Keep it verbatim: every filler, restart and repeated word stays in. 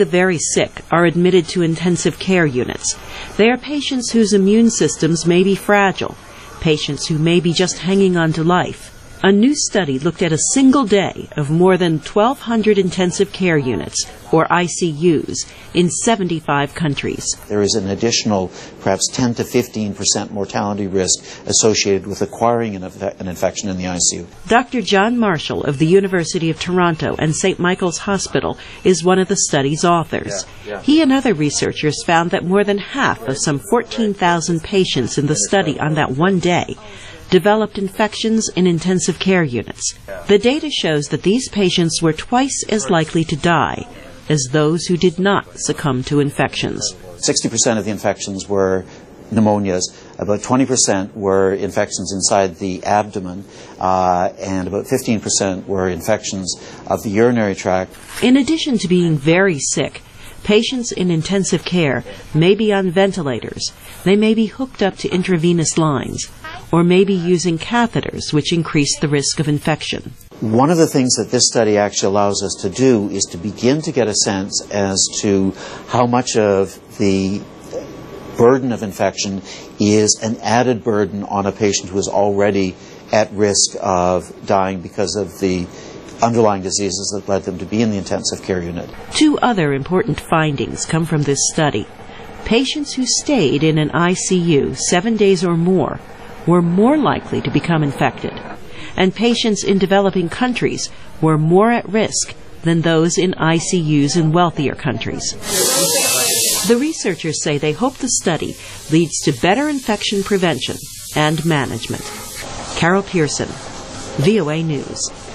the very sick are admitted to intensive care units. They are patients whose immune systems may be fragile, patients who may be just hanging on to life. A new study looked at a single day of more than twelve hundred intensive care units, or I C Us, in seventy-five countries. There is an additional perhaps ten to fifteen percent mortality risk associated with acquiring an, an infection in the I C U. Doctor John Marshall of the University of Toronto and Saint Michael's Hospital is one of the study's authors. Yeah, yeah. He and other researchers found that more than half of some fourteen thousand patients in the study on that one day developed infections in intensive care units. The data shows that these patients were twice as likely to die as those who did not succumb to infections. sixty percent of the infections were pneumonias, about twenty percent were infections inside the abdomen, uh, and about fifteen percent were infections of the urinary tract. In addition to being very sick, patients in intensive care may be on ventilators, they may be hooked up to intravenous lines, or may be using catheters, which increase the risk of infection. One of the things that this study actually allows us to do is to begin to get a sense as to how much of the burden of infection is an added burden on a patient who is already at risk of dying because of the underlying diseases that led them to be in the intensive care unit. Two other important findings come from this study. Patients who stayed in an I C U seven days or more were more likely to become infected, and patients in developing countries were more at risk than those in I C Us in wealthier countries. The researchers say they hope the study leads to better infection prevention and management. Carol Pearson, V O A News.